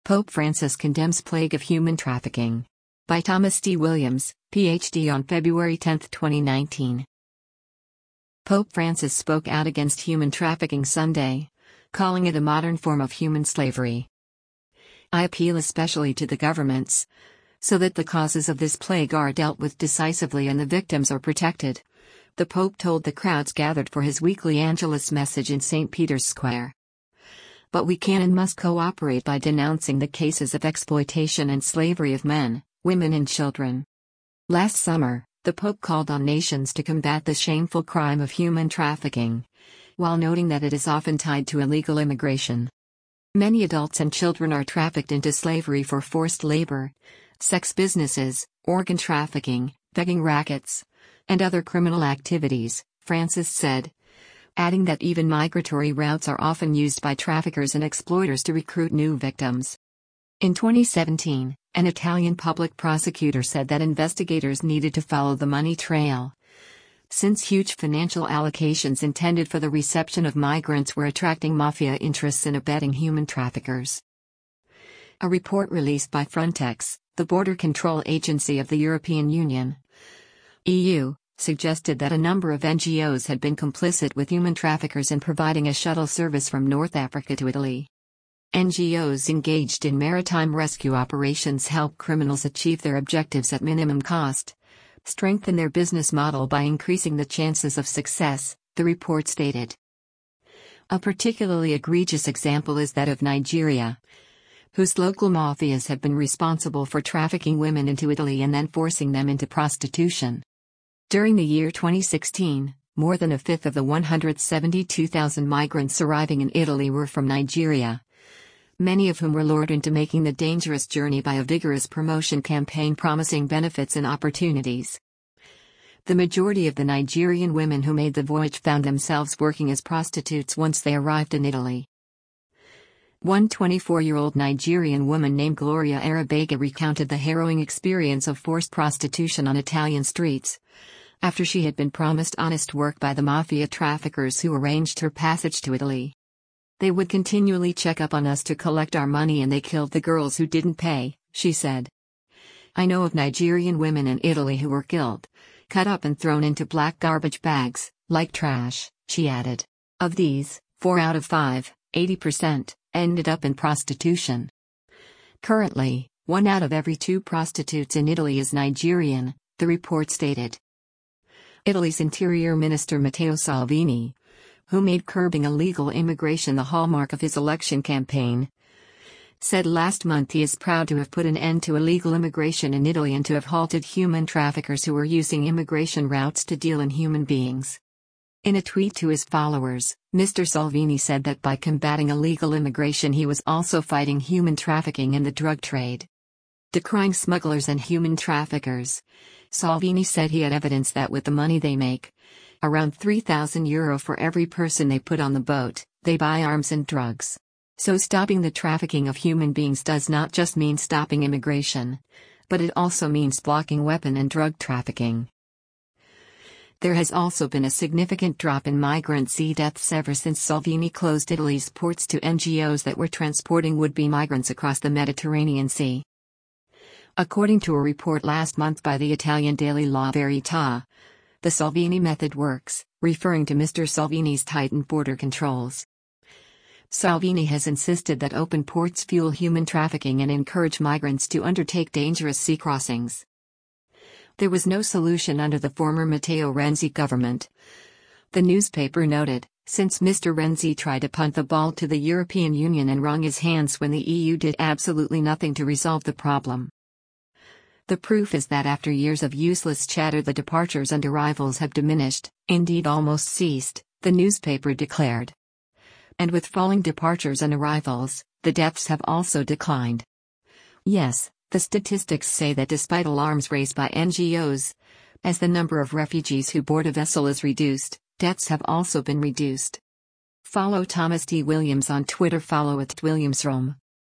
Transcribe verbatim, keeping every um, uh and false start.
Pope Francis condemns plague of human trafficking. By Thomas D. Williams, P H D on February tenth, twenty nineteen. Pope Francis spoke out against human trafficking Sunday, calling it a modern form of human slavery. I appeal especially to the governments, so that the causes of this plague are dealt with decisively and the victims are protected, the Pope told the crowds gathered for his weekly Angelus message in Saint Peter's Square. But we can and must cooperate by denouncing the cases of exploitation and slavery of men, women and children. Last summer, the Pope called on nations to combat the shameful crime of human trafficking, while noting that it is often tied to illegal immigration. Many adults and children are trafficked into slavery for forced labor, sex businesses, organ trafficking, begging rackets, and other criminal activities, Francis said, adding that even migratory routes are often used by traffickers and exploiters to recruit new victims. In twenty seventeen, an Italian public prosecutor said that investigators needed to follow the money trail, since huge financial allocations intended for the reception of migrants were attracting mafia interests in abetting human traffickers. A report released by Frontex, the border control agency of the European Union, E U, suggested that a number of N G Os had been complicit with human traffickers in providing a shuttle service from North Africa to Italy. N G Os engaged in maritime rescue operations help criminals achieve their objectives at minimum cost, strengthen their business model by increasing the chances of success, the report stated. A particularly egregious example is that of Nigeria, whose local mafias have been responsible for trafficking women into Italy and then forcing them into prostitution. During the year twenty sixteen, more than a fifth of the one hundred seventy-two thousand migrants arriving in Italy were from Nigeria, many of whom were lured into making the dangerous journey by a vigorous promotion campaign promising benefits and opportunities. The majority of the Nigerian women who made the voyage found themselves working as prostitutes once they arrived in Italy. One twenty-four-year-old Nigerian woman named Gloria Arabega recounted the harrowing experience of forced prostitution on Italian streets, after she had been promised honest work by the mafia traffickers who arranged her passage to Italy. They would continually check up on us to collect our money and they killed the girls who didn't pay, she said. I know of Nigerian women in Italy who were killed, cut up and thrown into black garbage bags, like trash, she added. Of these, four out of five, eighty percent, ended up in prostitution. Currently, one out of every two prostitutes in Italy is Nigerian, the report stated. Italy's Interior Minister Matteo Salvini, who made curbing illegal immigration the hallmark of his election campaign, said last month he is proud to have put an end to illegal immigration in Italy and to have halted human traffickers who were using immigration routes to deal in human beings. In a tweet to his followers, Mister Salvini said that by combating illegal immigration he was also fighting human trafficking and the drug trade. Decrying smugglers and human traffickers, Salvini said he had evidence that with the money they make, around three thousand euro for every person they put on the boat, they buy arms and drugs. So stopping the trafficking of human beings does not just mean stopping immigration, but it also means blocking weapon and drug trafficking. There has also been a significant drop in migrant sea deaths ever since Salvini closed Italy's ports to N G Os that were transporting would-be migrants across the Mediterranean Sea. According to a report last month by the Italian daily La Verità, the Salvini method works, referring to Mister Salvini's tightened border controls. Salvini has insisted that open ports fuel human trafficking and encourage migrants to undertake dangerous sea crossings. There was no solution under the former Matteo Renzi government, the newspaper noted, since Mister Renzi tried to punt the ball to the European Union and wrung his hands when the E U did absolutely nothing to resolve the problem. The proof is that after years of useless chatter the departures and arrivals have diminished, indeed almost ceased, the newspaper declared. And with falling departures and arrivals, the deaths have also declined. Yes, the statistics say that despite alarms raised by N G Os, as the number of refugees who board a vessel is reduced, deaths have also been reduced. Follow Thomas D. Williams on Twitter. Follow at Williamsrome.